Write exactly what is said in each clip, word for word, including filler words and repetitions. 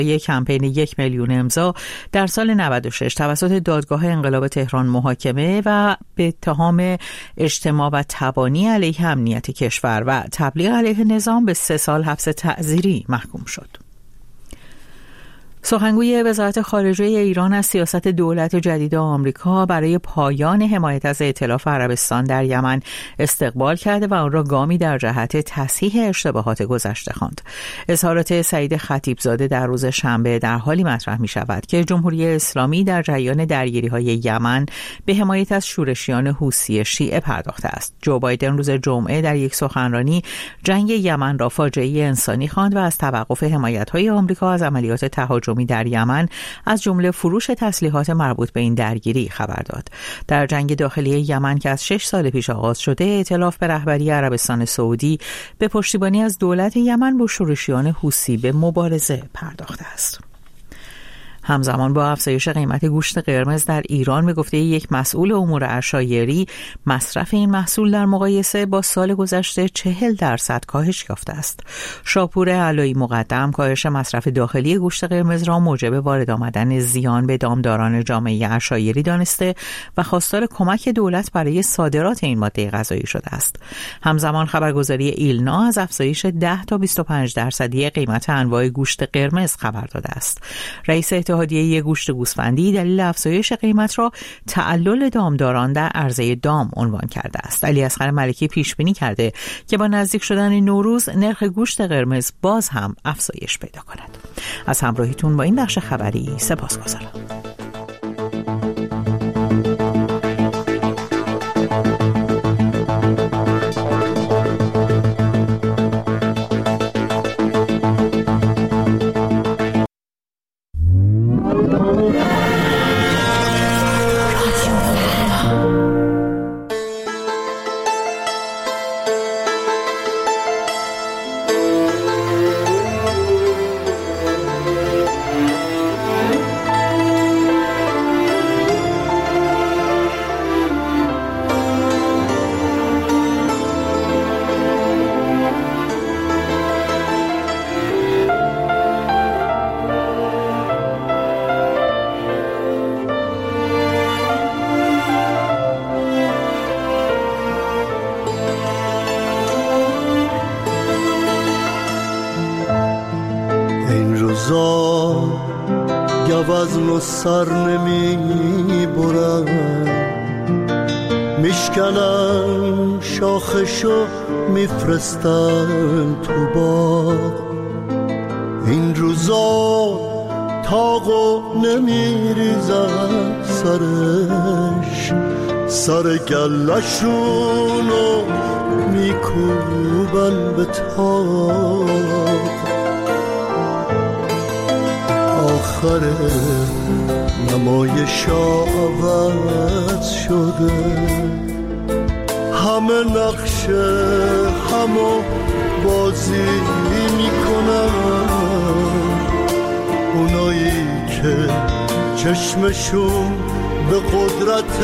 یک کمپین یک میلیون امضا در سال نود و شش توسط دادگاه انقلاب تهران محاکمه و به اتهام اجتماع و تبانی علیه امنیت کشور و تبلیغ علیه نظام به سه سال حبس تعزیری محکوم شد. سخنگوی وزارت خارجه ایران از سیاست دولت جدید آمریکا برای پایان حمایت از ائتلاف عربستان در یمن استقبال کرده و آن را گامی در جهت تصحیح اشتباهات گذشته خواند. اظهارات سعید خطیبزاده در روز شنبه در حالی مطرح می شود که جمهوری اسلامی در جریان درگیری‌های یمن به حمایت از شورشیان حوثی شیعه پرداخته است. جو بایدن روز جمعه در یک سخنرانی جنگ یمن را فاجعه انسانی خواند و از توقف حمایت‌های آمریکا از عملیات تهاجمی در یمن از جمله فروش تسلیحات مربوط به این درگیری خبر داد. در جنگ داخلی یمن که از شش سال پیش آغاز شده، ائتلاف به رهبری عربستان سعودی به پشتیبانی از دولت یمن با شورشیان حوثی به مبارزه پرداخته است. همزمان با افزایش قیمت گوشت قرمز در ایران به گفته یک مسئول امور عشایری، مصرف این محصول در مقایسه با سال گذشته چهل درصد کاهش یافته است. شاپور علایی مقدم کاهش مصرف داخلی گوشت قرمز را موجب وارد آمدن زیان به دامداران جامعه عشایری دانسته و خواستار کمک دولت برای صادرات این ماده غذایی شده است. همزمان خبرگزاری ایلنا از افزایش ده تا بیست و پنج درصدی قیمت انواع گوشت قرمز خبر داده است. رئیس اتحادیه گوشت گوسفندی دلیل افزایش قیمت را تعلل دامداران در عرضه دام عنوان کرده است. علیاصغر ملکی پیش بینی کرده که با نزدیک شدن نوروز نرخ گوشت قرمز باز هم افزایش پیدا کند. از همراهیتون با این بخش خبری سپاسگزارم. وزن و سر نمی برم، میشکنم شاخشو میفرستم تو باغ. این روزا تاقو نمیریزم سرش، سر گلشونو میکوبن به تاق. آخر نمایشا عوض شده، همه نقشه همو بازی میکنن. اونایی که چشمشون به قدرت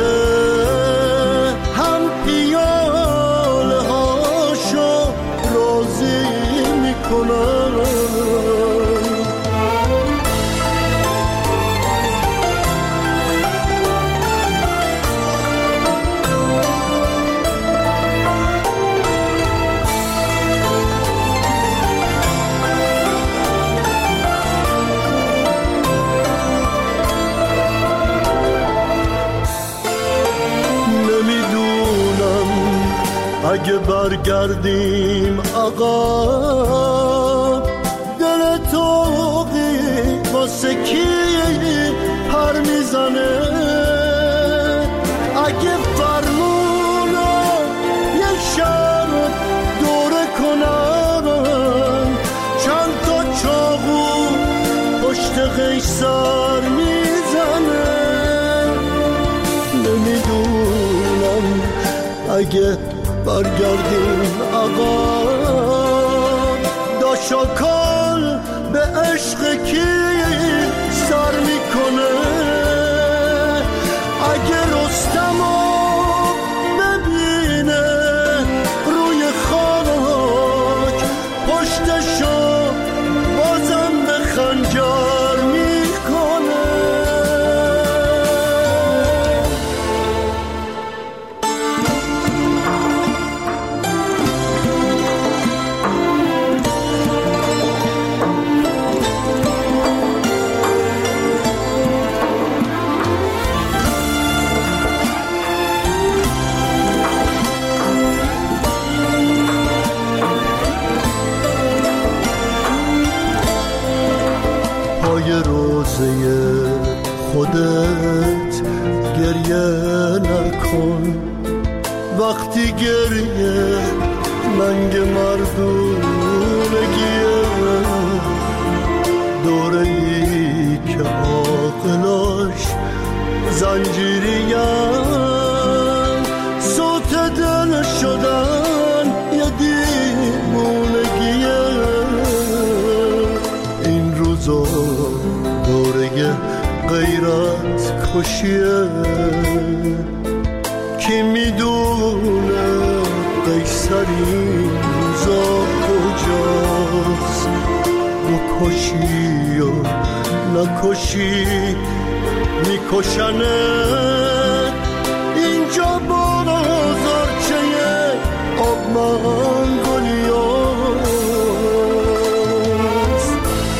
هم پیاله هاشو راضی میکنن. اگه برگردیم عقب، دل توقی واسه کی پر میزنه؟ اگه فرمونو یه شب دوره کنن، چند تا چاقو پشت قیصر میزنه. نمیدونم اگه برگردیم عقب، داشاکال به عشق کی سر میکنه؟ اگه رستمو ببینه روی خاک، پشتشو بازم به خنجر روی روزه خودت گریه نکن. وقتی گریه ننگ مردونگیه، دوره ای که عاقلاش زنجیریم، صوت دل شدن یه دیوونگیه. این روزا دوره غیرت کشیه، کی میدونه قیصر این روزا کجاست؟ بکشی و نکشی میکشنه، اینجا بازارچه آب منگولیاست.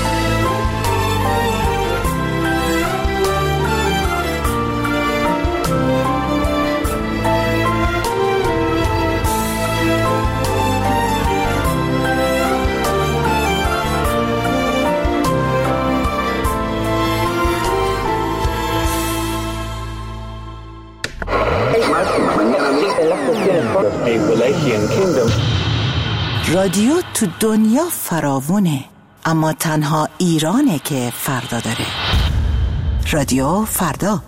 رادیو تو دنیا فراوونه، اما تنها ایرانه که فردا داره. رادیو فردا.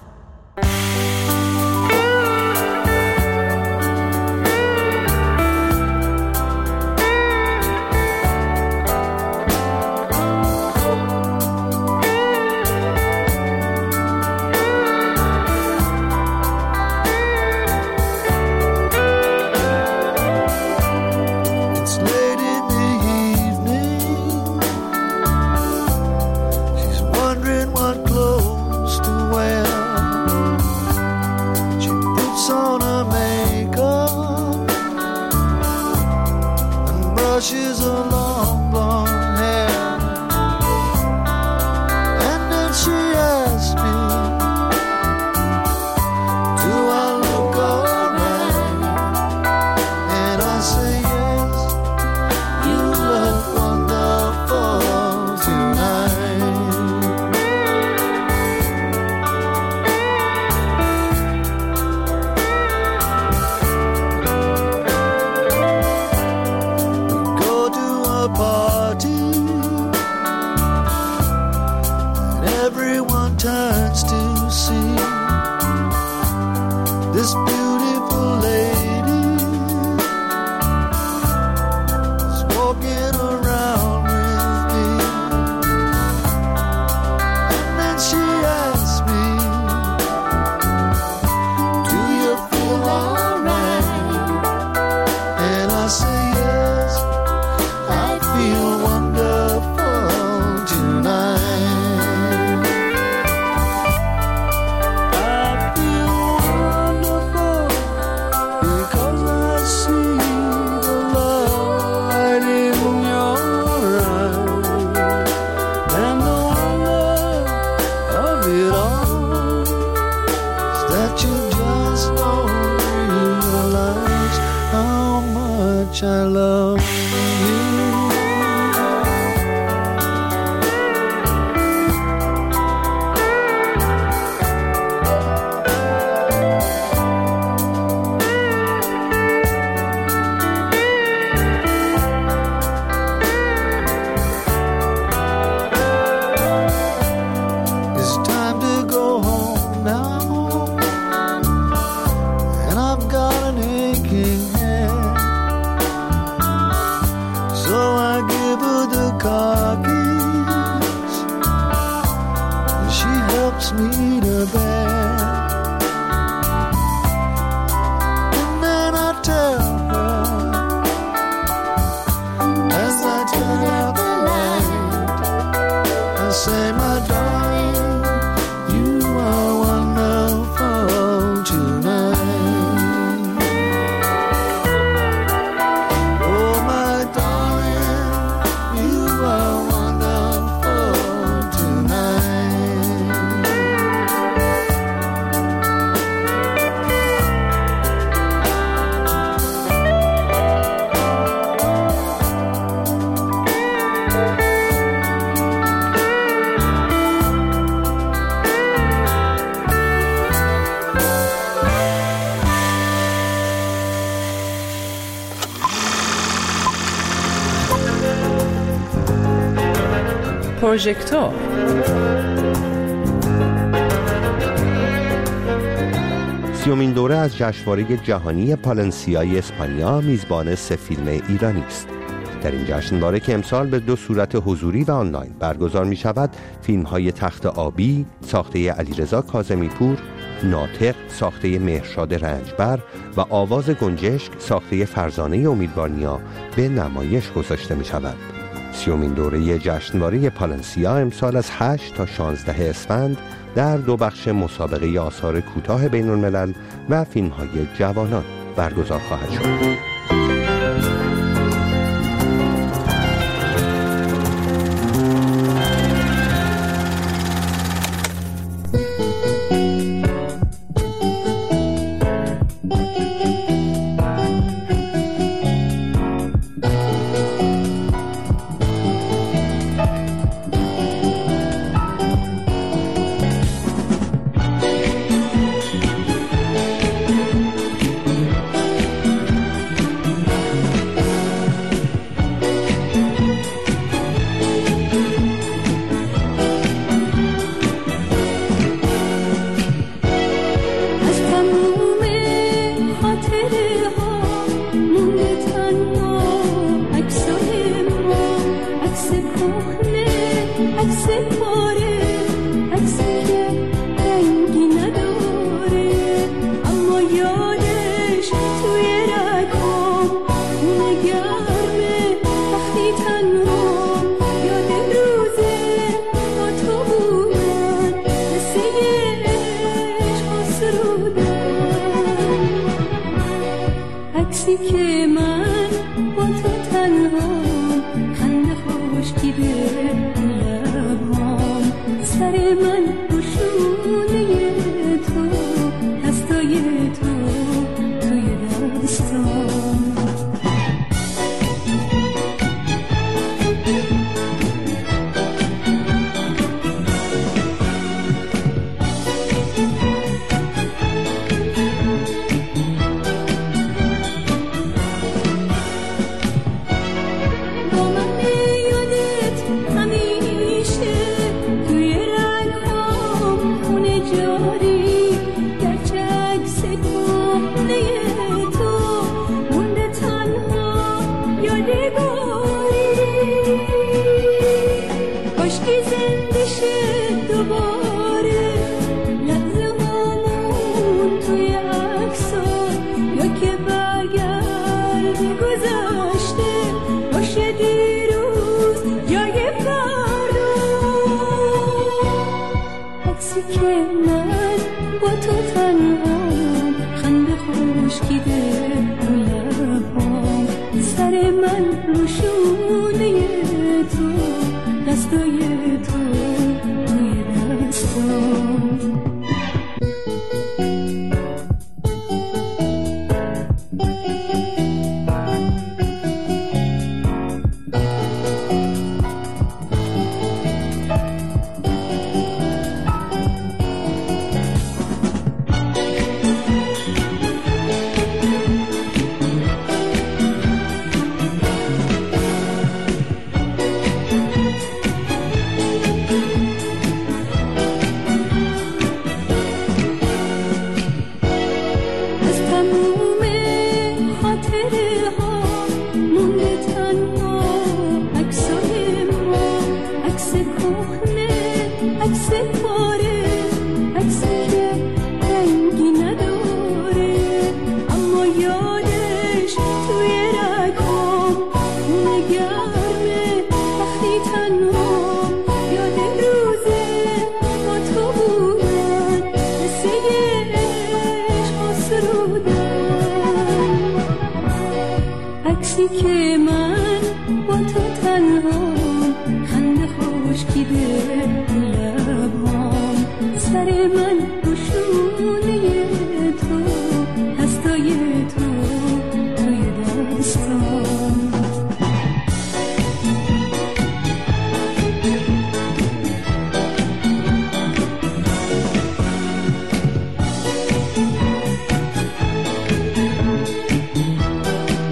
پروژکتور. سیومین دوره از جشنواره جهانی پالنسیای اسپانیا میزبان سه فیلم ایرانی است. در این جشنواره که امسال به دو صورت حضوری و آنلاین برگزار می شود، فیلم های تخت آبی ساخته علیرضا کاظمی پور، ناطق ساخته مهرشاد رنجبر و آواز گنجشک ساخته فرزانه امیدوارنیا به نمایش گذاشته می شود. سیومین دوره جشنواره پالنسیا امسال از هشت تا شانزده اسفند در دو بخش مسابقه آثار کوتاه بین الملل و فیلم های جوانان برگزار خواهد شد. که من با تو تنها خنده خشکی به لبام، سر من روشونه تو، دستای تو توی دستام. که من با تو تنها خنده خشکی به لبام، سر من روشونه تو، دستای تو توی دستام.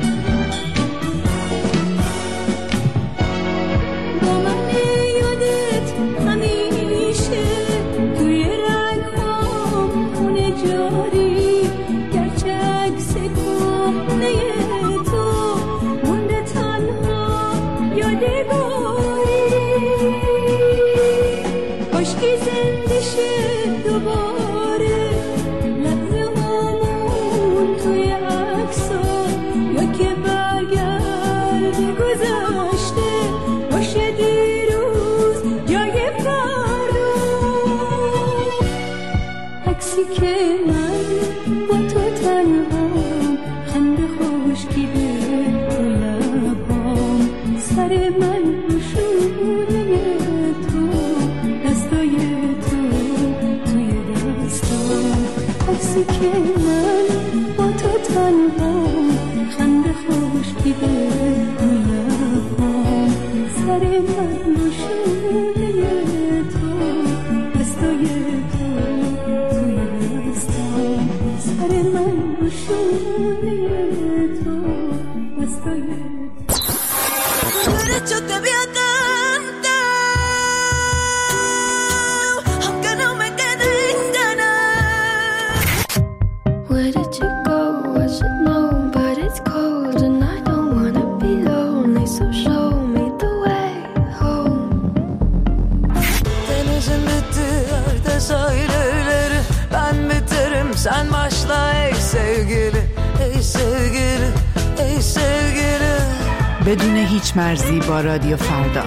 با من یادت عشقی زنده شه دوباره لحظه هامون توی عکسا یا که برگرد گذشته باشه دیروز جای فردا عکسی که من با تو تنهام خنده خشکیده تو لبام سر من نشونه تو دستای تو توی دستام عکسی که من با تو تنهام خنده خشکیده تو لبام سر من نشونه تو دستای تو توی دستام سر من نشونه تو دستای Yo te vi aguantado, aunque no me quede en ganas. Where did you go? I should know, but it's cold and I don't wanna be lonely. So show me the way home. Denizin bitti, yerde sahilleri. Ben biterim, sen başla ey sevgili, ey sevgili, ey sevgili. بدون هیچ مرزی با رادیو فردا.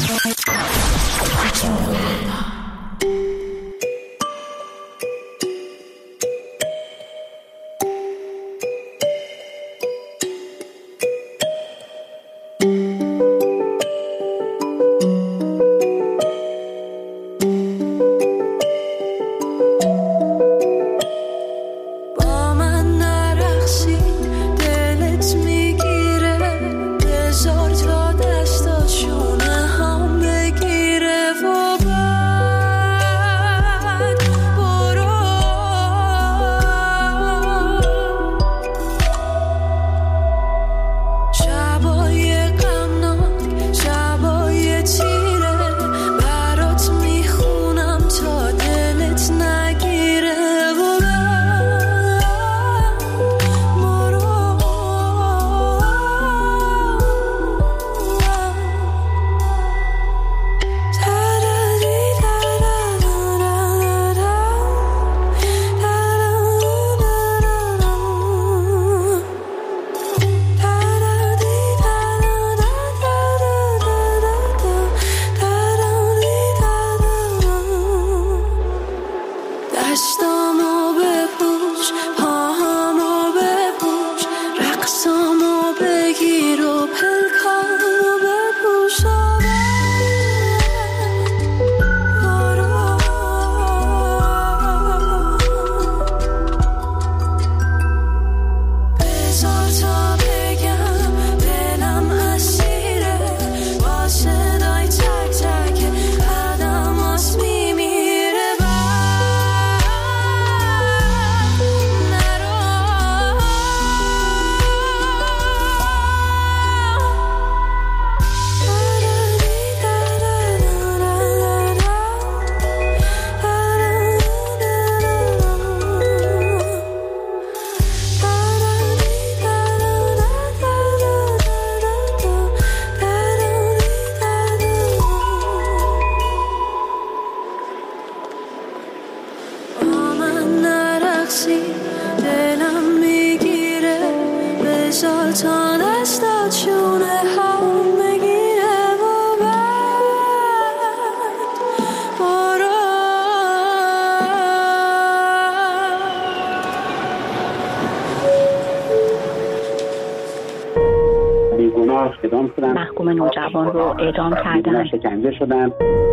محکوم نوجوان رو اعدام کردن. شکنجه شدن.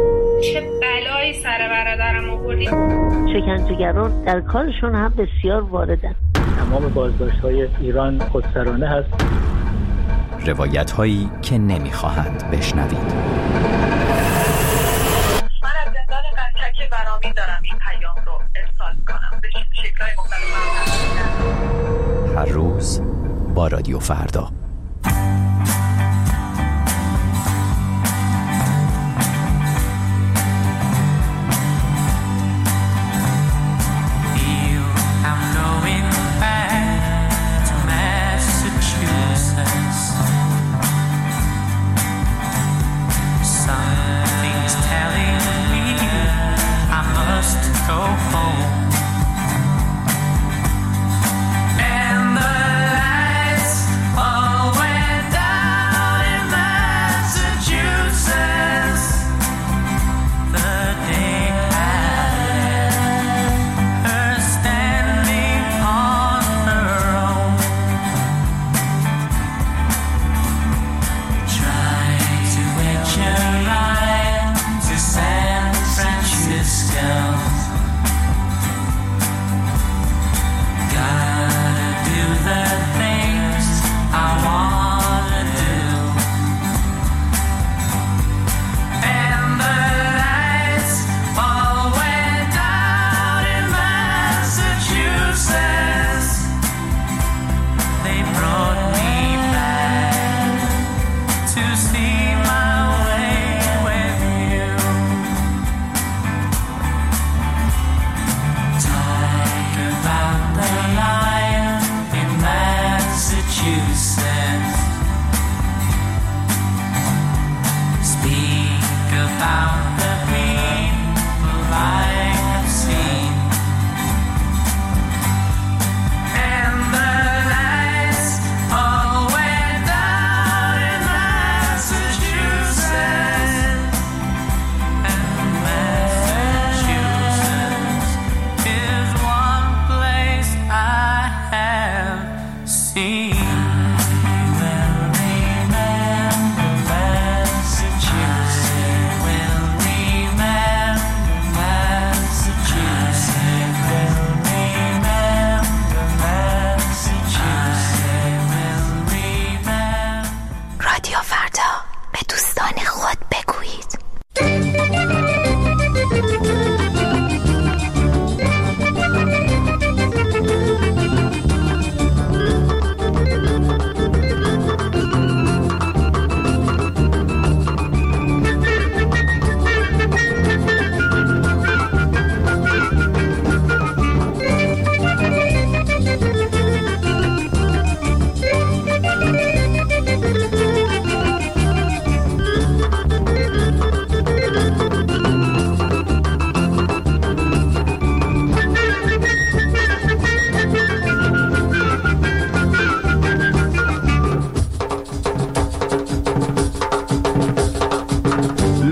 چه بلایی سر برادرم آوردی؟ شکنجهگران در کارشون هم بسیار واردن. تمام بازداشت‌های ایران خودسرانه هست. روایت هایی که نمیخواهند بشنوید. من از زندان قنچک برامین دارم این پیام رو ارسال کنم به شکل‌های مختلف. هر روز با رادیو فردا.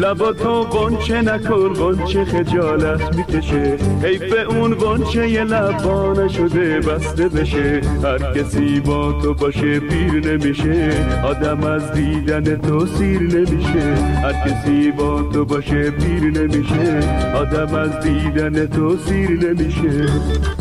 لبا تو قنچه نکن، قنچه خجالت میکشه، حیف اون قنچه ی لبا نشده بسته بشه. هر کسی با تو باشه پیر نمیشه، آدم از دیدن تو سیر نمیشه. هر کسی با تو باشه پیر نمیشه، آدم از دیدن تو سیر نمیشه.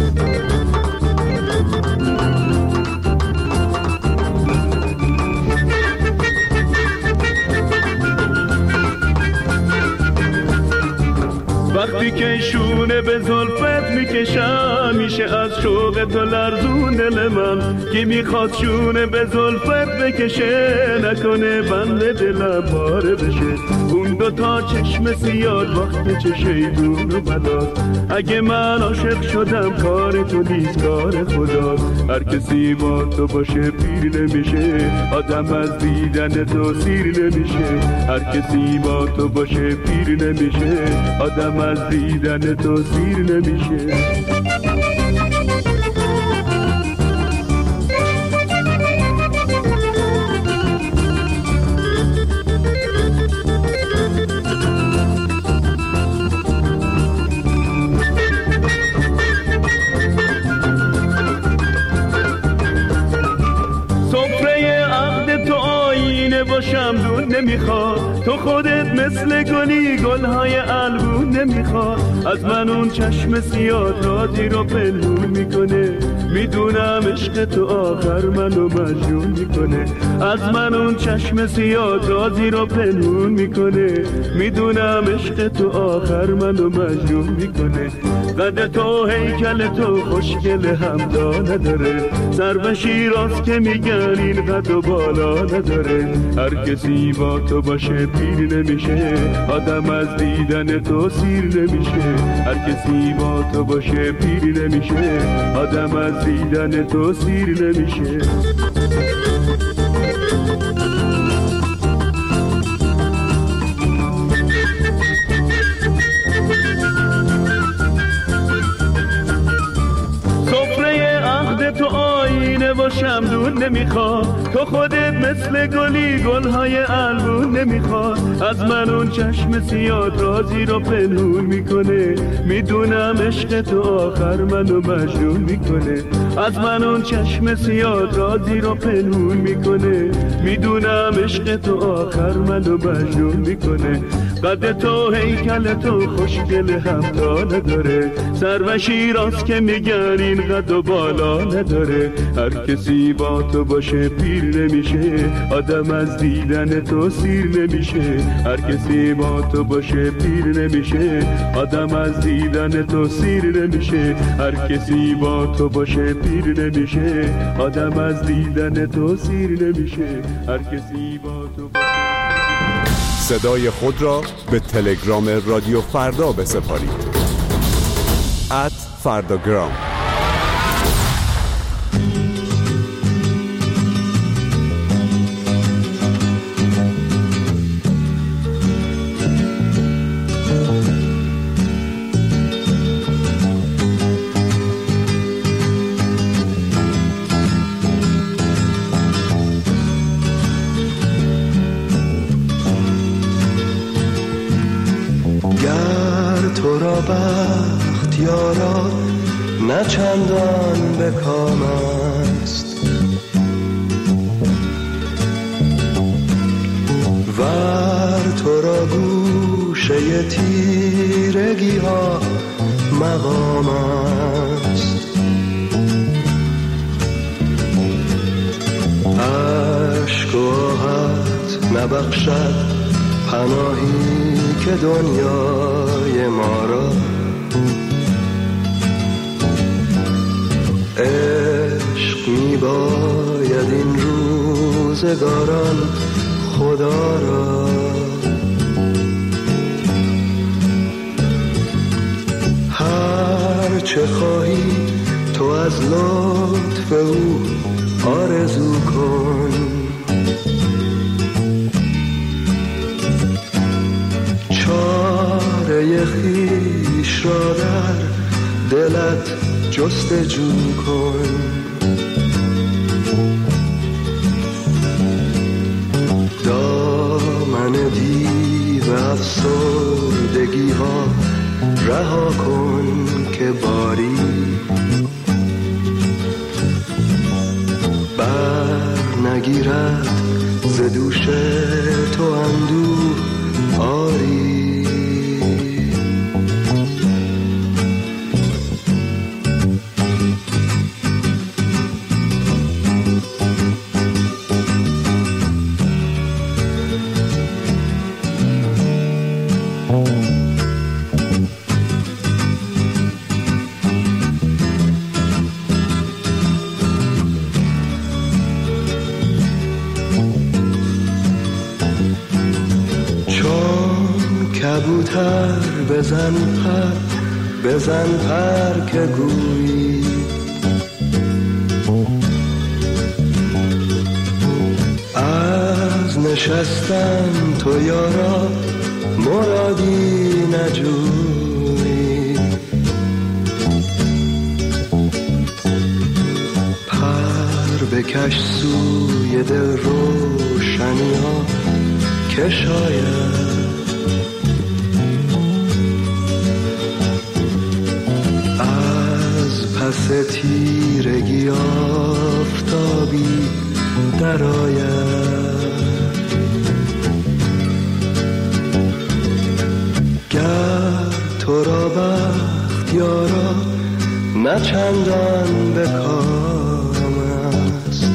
وقتی که شونه به زلفت میکشم، میشه از شوق تو لرزون دل من. که میخواد شونه به زلفت بکشه، نکنه بند دلم پاره بشه. اون دو تا چشم سیاد وقت چه شیطون و بلاست. اگه من عاشق شدم کار تو نیست کار خداست. هر کسی با تو باشه پیر نمیشه، آدم از دیدن تو سیر نمیشه. هر کسی با تو باشه پیر نمیشه، آدم از دیدن تو سیر نمیشه. باشم دون نمیخواد، تو خودت مثل گلی گلهای الگون نمیخواد. از من اون چشم سیاه رازی رو پنهون میکنه، میدونم عشق تو آخر منو مجنون میکنه. از من اون چشم سیاه رازی رو پنهون میکنه، میدونم عشق تو آخر منو مجنون میکنه. قد تو هیکل تو خوشگل همدا نداره، سر به شیراز که میگن این قد و بالا نداره. هر کسی با تو باشه پیر نمیشه، آدم از دیدن تو سیر نمیشه. هر کسی با تو باشه پیر نمیشه، آدم از دیدن تو سیر نمیشه. تو آینه باشم دون نمیخواد، تو خودت مثل گلی گلهای الگون نمیخواد. از من اون چشم سیاد رازی رو پنهون میکنه، میدونم عشق تو آخر منو مجنون میکنه. از من اون چشم سیاد رازی رو پنهون میکنه، میدونم عشق تو آخر منو مجنون میکنه. قد تو هیکل تو خوشگل همتا نداره، سر و شیراز که میگن این قد و بالا نداره. هر کسی با تو باشه پیر نمیشه، آدم از دیدن تو سیر نمیشه. هر کسی با تو باشه پیر نمیشه، آدم از دیدن تو سیر نمیشه. هر کسی با تو باشه پیر نمیشه، آدم از دیدن تو سیر نمیشه. هر کسی با تو باشه. صدای خود را به تلگرام رادیو فردا بسپارید. ات فرداگرام. بخت یارا نه چندان به کام است، ور تو را گوشه تیرگی ها مقام است. عشق و آهت نبخشد پناهی که دنیای ما را. عشق می باید این روزگاران خدا را. هر چه خواهی تو از لطف او آرزو کن. چاره خویش را در دلت جستجو کن. دامن دیو افسردگی ها رها کن که باری بر نگیرد ز دوش تو اندوه آری. کبوتر بزن پر بزن پر که گویی از نشستن تو یارا مرادی نجویی. پر بکش سوی دل روشنی ها که شاید پس تیرگی آفتابی در آید. گر تو را بخت یارا نه چندان به کام است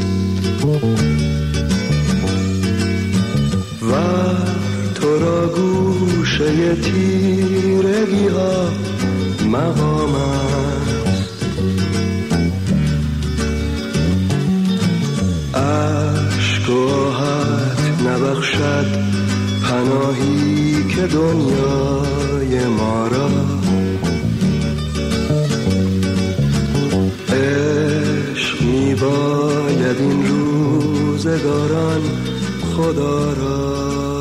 و تو را گوشه تیرگی ها مقام است. عشق و آهت نبخشد پناهی که دنیای ما را عشق می باید این روزگاران خدا را.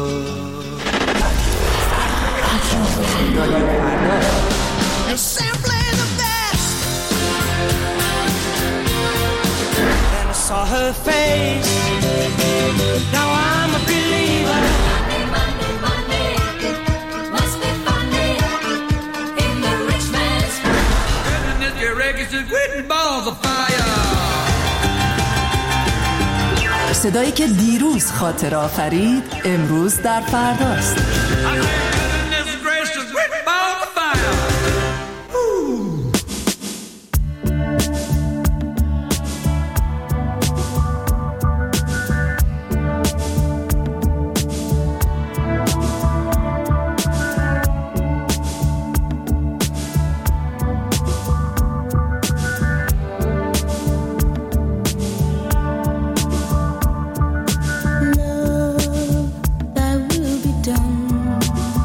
Saw her face. Now I'm a believer. Monday, Monday, Monday. Must be funny in the rich man's world. Goodness, your records are written balls of fire. صدایی که دیروز خاطر آفرید امروز در فرداست. Love that will be done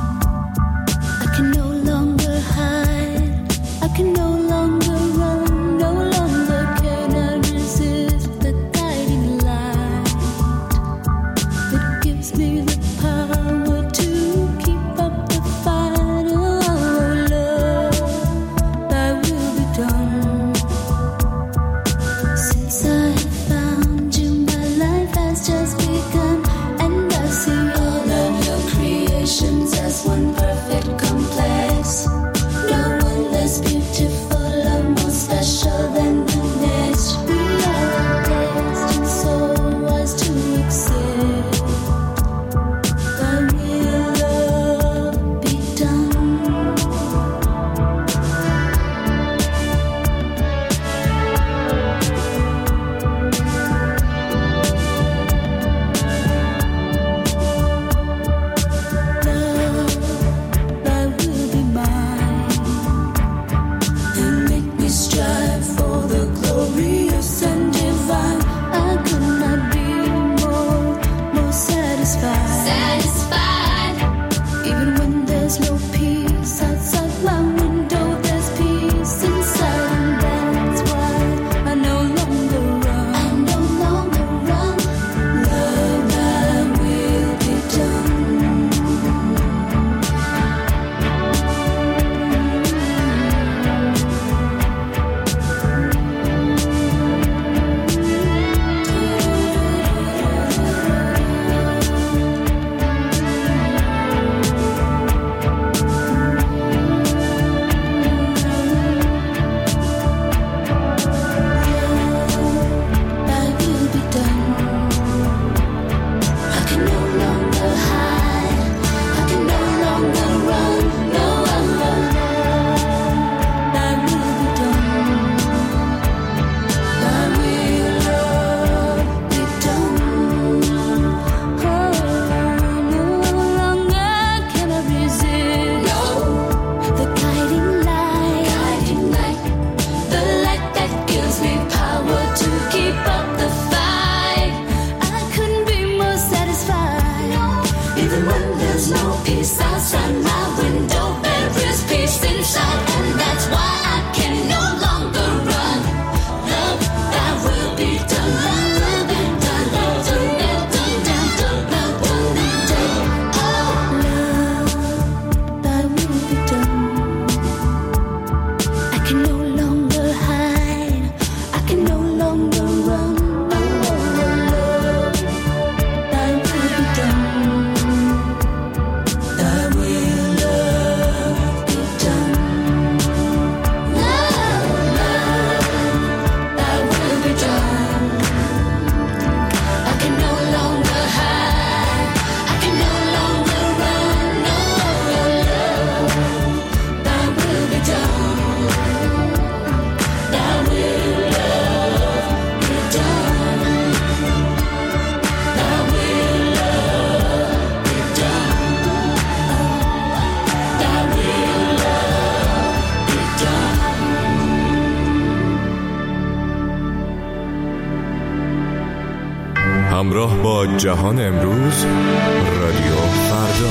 همراه با جهان امروز، رادیو فردا.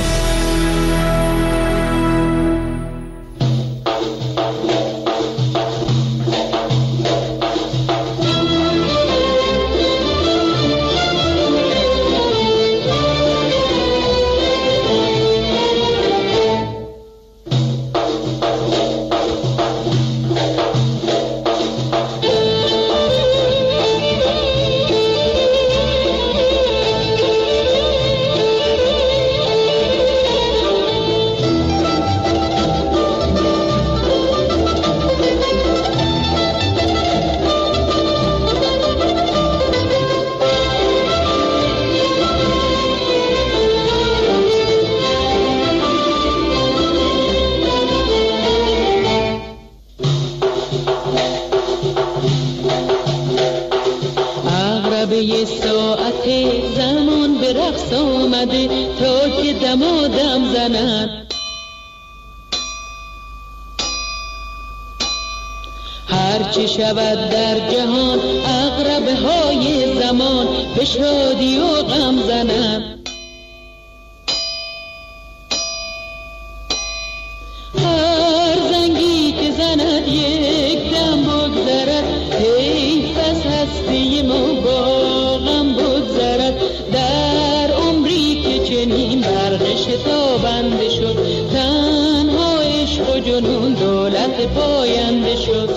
یه ساعت زمان به رقص آمده تا که دمادم زند. هرچی شود در جهان عقربه های زمان به شادی و غم زند. هر زنگی که زند یک دم بگذرد، حیف از هستی ما با غم بگذرد. در عمری که چنین برق شتابنده شد، تنها عشق و جنون دولت پاینده شد.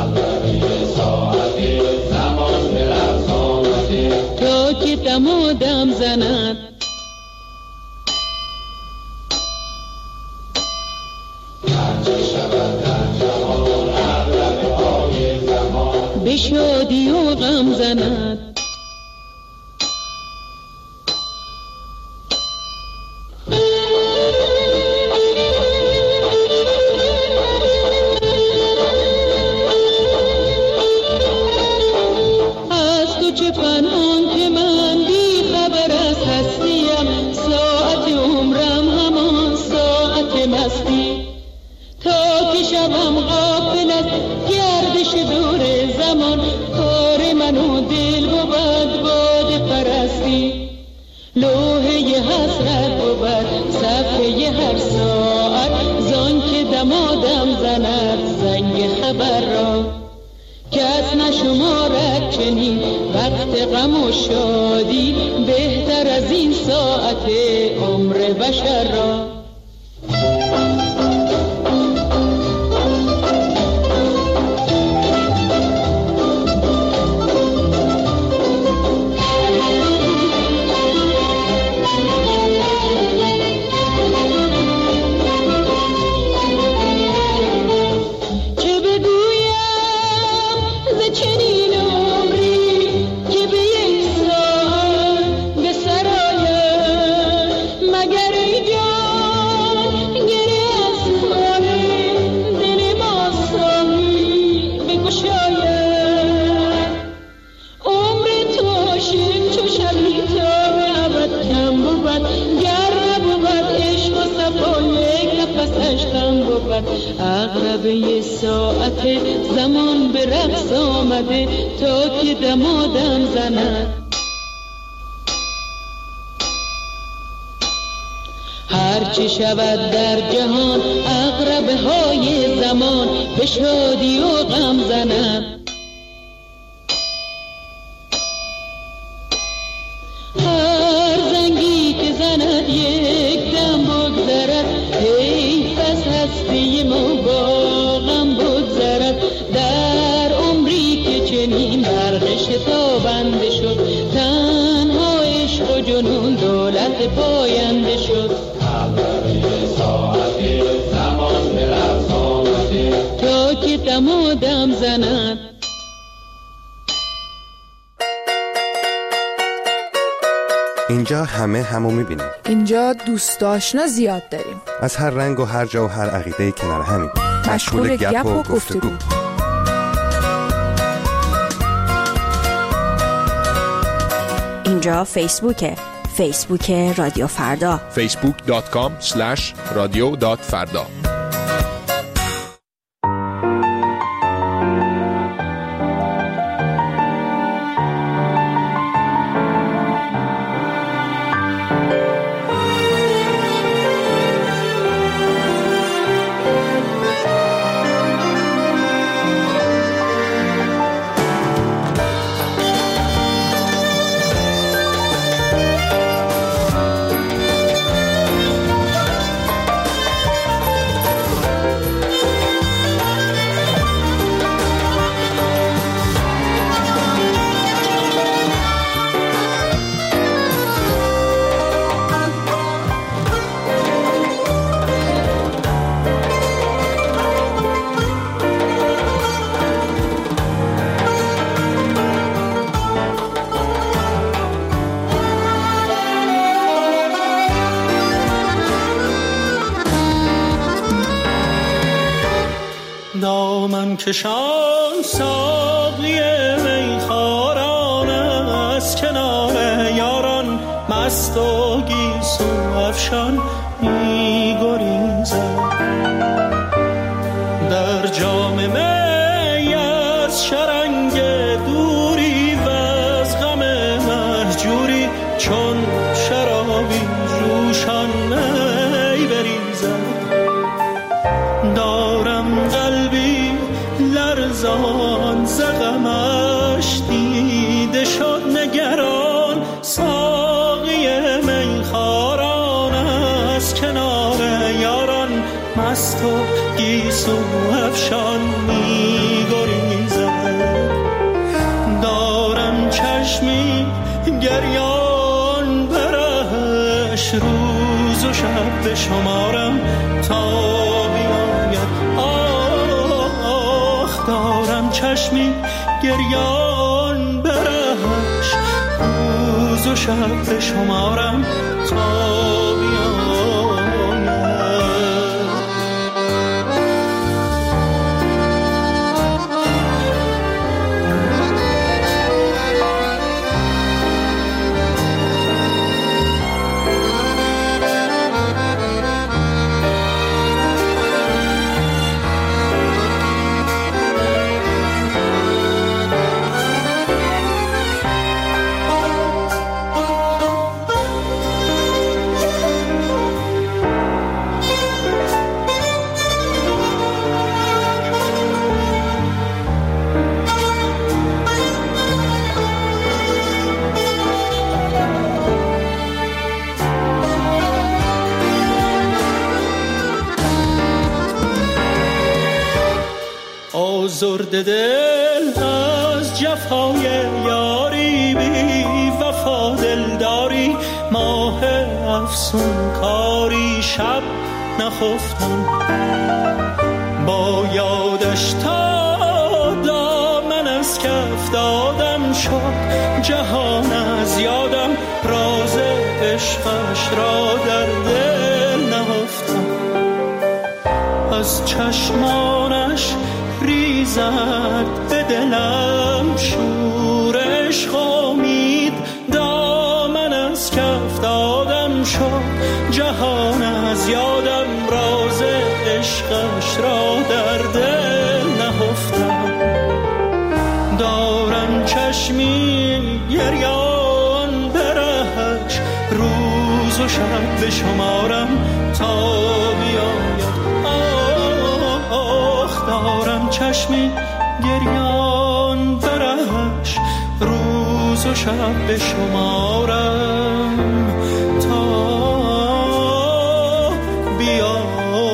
ساعتی زمان به رقص آمده تا که دمادم زند. به شادی و غم زند. از تو چه پنهان که من بی خبر از هستیم، ساعت عمرم همان ساعت مستی. تا که شبم غافل از گردش دور زمان، کار من و دل بود باد پرستی. لوحه حسرت بود صفحه هر ساعت، زان که دمادم زند زنگ خبر را. کس نشمارد چنین وقت غم و شادی، بهتر از این ساعت عمر بشر را. عقربه ساعت زمان به رقص آمده تا که دمادم زند. هرچی شود در جهان عقربه های زمان به شادی و غم زند. هر زنگی که زند یک دم بگذرد، حیف از هستی ما با غم بگذرد. در عمری که چنین برق شتابنده شد، تنها عشق و جنون دولت پاینده شد. ساعتی زمان به رقص آمده تا که دمادم زند. اینجا همه همو میبینیم. اینجا دوست آشنا زیاد داریم. از هر رنگ و هر جا و هر عقیده کنار همین. مشغول گپ و گفتگو. اینجا فیسبوکه. فیسبوک رادیو فردا. فیسبوک دات کام اسلش رادیو دات فردا. دامن کشان ساقی میخواران از کنار یاران مست و گیسو افشان می‌گریزد. در جام می از شرنگ دوری و از غم مهجوری چون شرابی جوشان می بریزد. دارم قلبی لرزان ز غمش دیده شد نگران ساقی میخواران از کنار یاران مست و گیسو افشان می‌گریزد. دارم چشمی گریان برش روز و شب به شمارم تا بیاید. آخ دارم چشمی گریان برش روز و شب به شمارم تا آزرده دل از جفای یاری بی وفا دلداری ماه افسون کاری شب نخفتم با یادش تا دامن از کف دادم شد جهان از یادم راز عشقش را در دل نهفتم. از چشمانش ریزد به دلم شور عشق امید دامن از کف دادم شد جهان از یادم راز عشقش را در دل نهفتم. دارم چشمی گریان برهش روز و شب به شمارم تا بیاید. دارم چشمی گریان برش روز و شب به شمارم تا بیاید.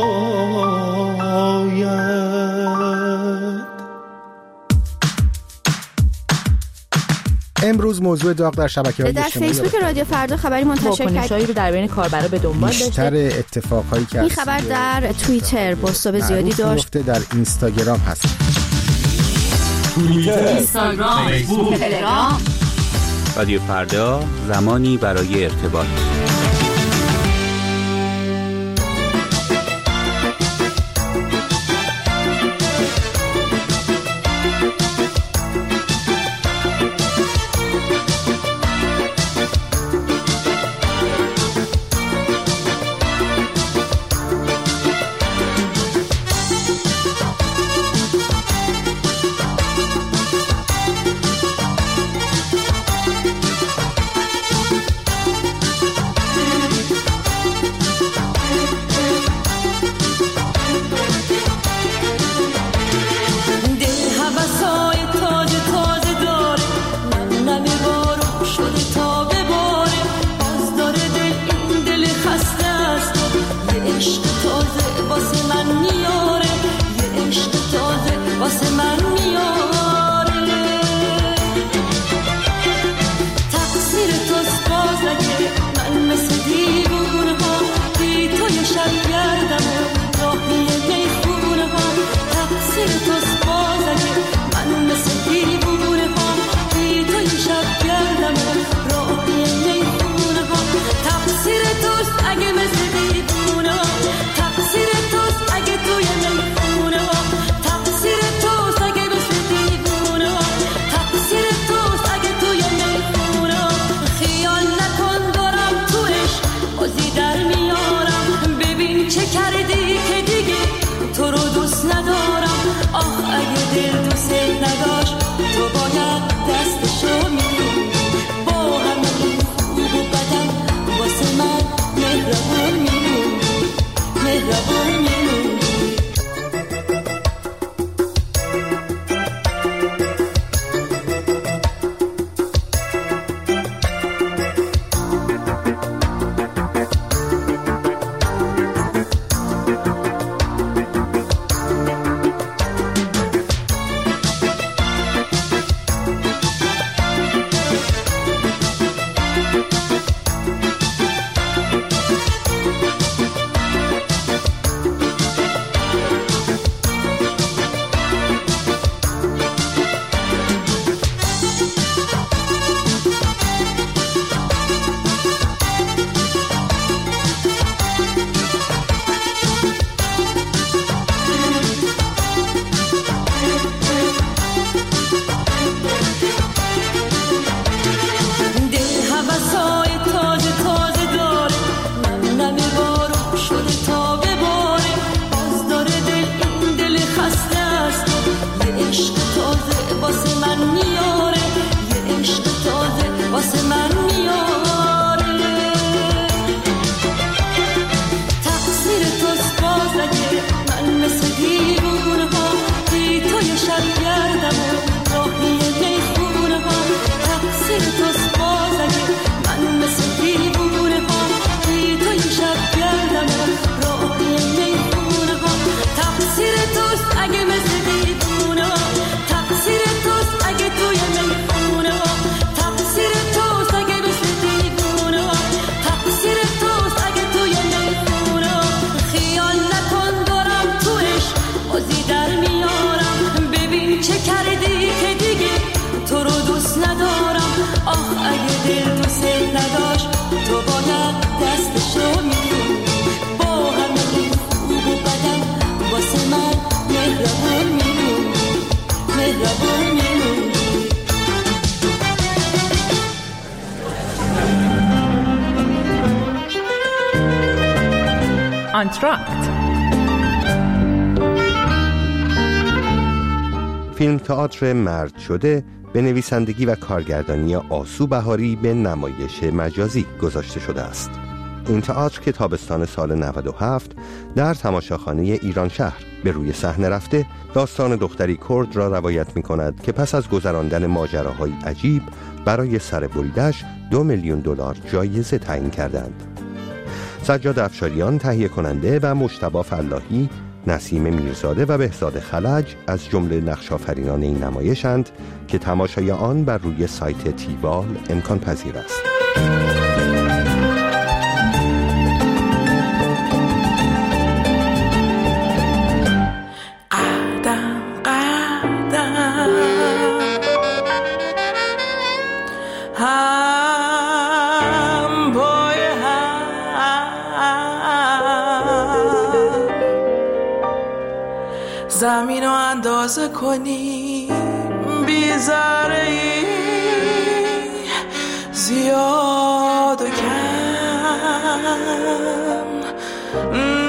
امروز موضوع داغ در شبکه‌های در اجتماعی فیسبوک رادیو فردا خبری منتشر واکنش‌هایی رو در بین کاربرا به دنبال داشته. بیشتر اتفاقهایی که این خبر در توییتر بازتاب زیادی داشت. در اینستاگرام هست. توییتر، اینستاگرام، فیسبوک، تلگرام. رادیو فردا زمانی برای ارتباط. تقصیر توست اگه توی میخونه ها دل دوست نداشت تو باید دستشو میگیری با همه این خوب و بدم واسه من مهربون میمونی مهربون میمونی آنتراکت. فیلم تئاتر مرد شده به نویسندگی و کارگردانی آسو بهاری به نمایش مجازی گذاشته شده است. این تئاتر که تابستان سال نود و هفت در تماشاخانه ایران شهر به روی صحنه رفته، داستان دختری کرد را روایت می کند که پس از گذراندن ماجراهای عجیب برای سر بریدش دو میلیون دلار جایزه تعیین کردند. سجاد افشاریان تهیه کننده و مجتبی فلاحی، نسیم میرزاده و بهزاد خلج از جمله نقش‌آفرینان این نمایشند که تماشای آن بر روی سایت تیوال امکان پذیر است. زمین رو اندازه کنی بی ذره‌ای زیاد و کم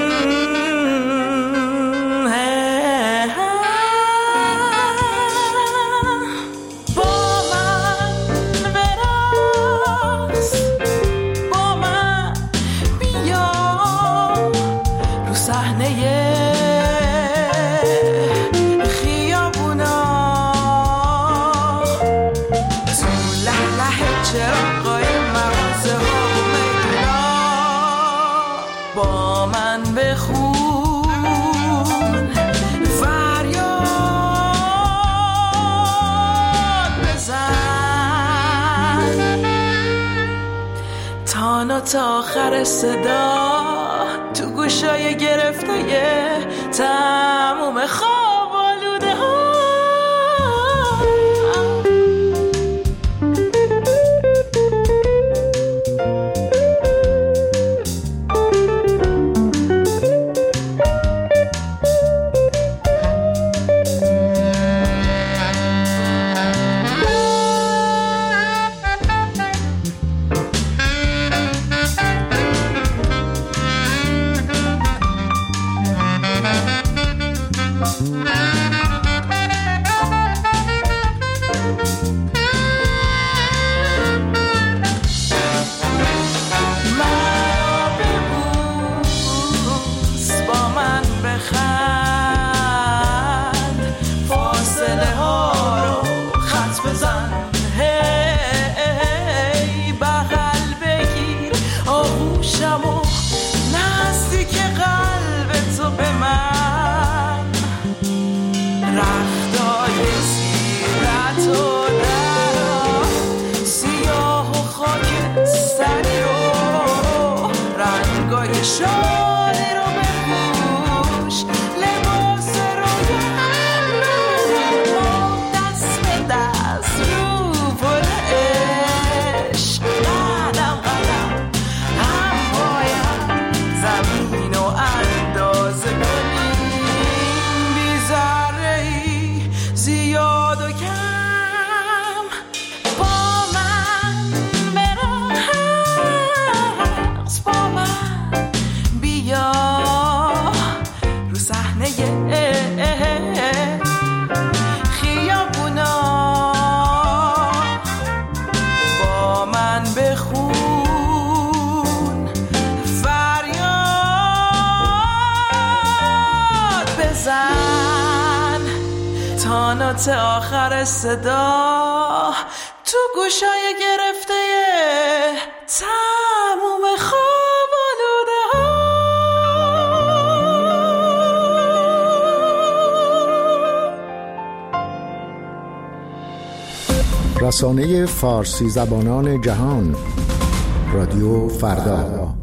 تا آخر صدا تو گوشای گرفتای تموم خواب آلوده ها. Mm-hmm. تا نوت آخر صدا تو گوشای گرفته تموم خواب آلوده ها. رسانه فارسی زبانان جهان، رادیو فردا.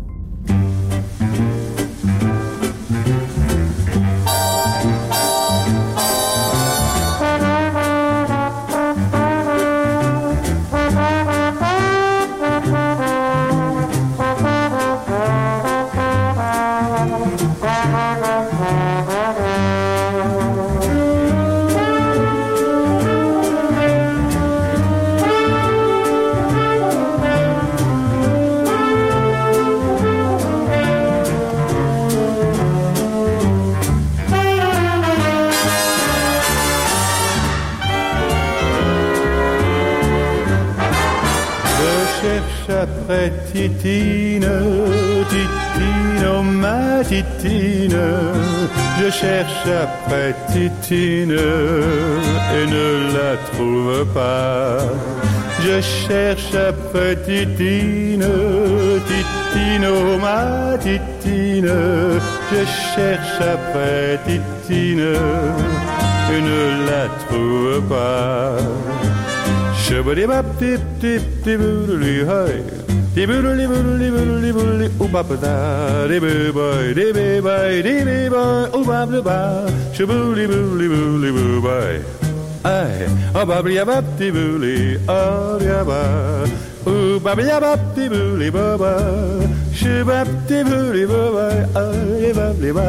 Titine, Titine, oh ma Titine, je cherche après Titine et ne la trouve pas. Je cherche après Titine, Titine, oh ma Titine, je cherche après Titine et ne la trouve pas. Shabba-dee-bap, dip, dip, dip-dip-dip-dip-dip-dip. Di-boo-doo-li boo-doo-li boo-doo-li boo-doo-li oo-ba-ba-da, di-boo-boy, di-boo-boy, di-boo-boy, oo-ba-ba-da, shoo-boo-li boo-li boo-li-boo-boy. Ay, oh-ba-ba-ya-bap, di-boo-li, oh-ya-ba, oo-ba-ba-ya-bap, di-boo-li boo-ba, shoo-bap, di-boo-li boo-boy, oh-ya-ba-li-ba,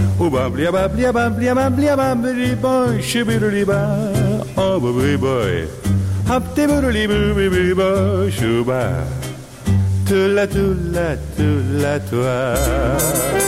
oo-ba-ba-ya-bap-ya-bap-ya-bap-ya-bap-di-boy, shoo-boo-li-ba, oh-ba-ba-boy, hop-di-boo-li-boo-li-boo-boy, shoo-ba. Tula, tula, tula, toi.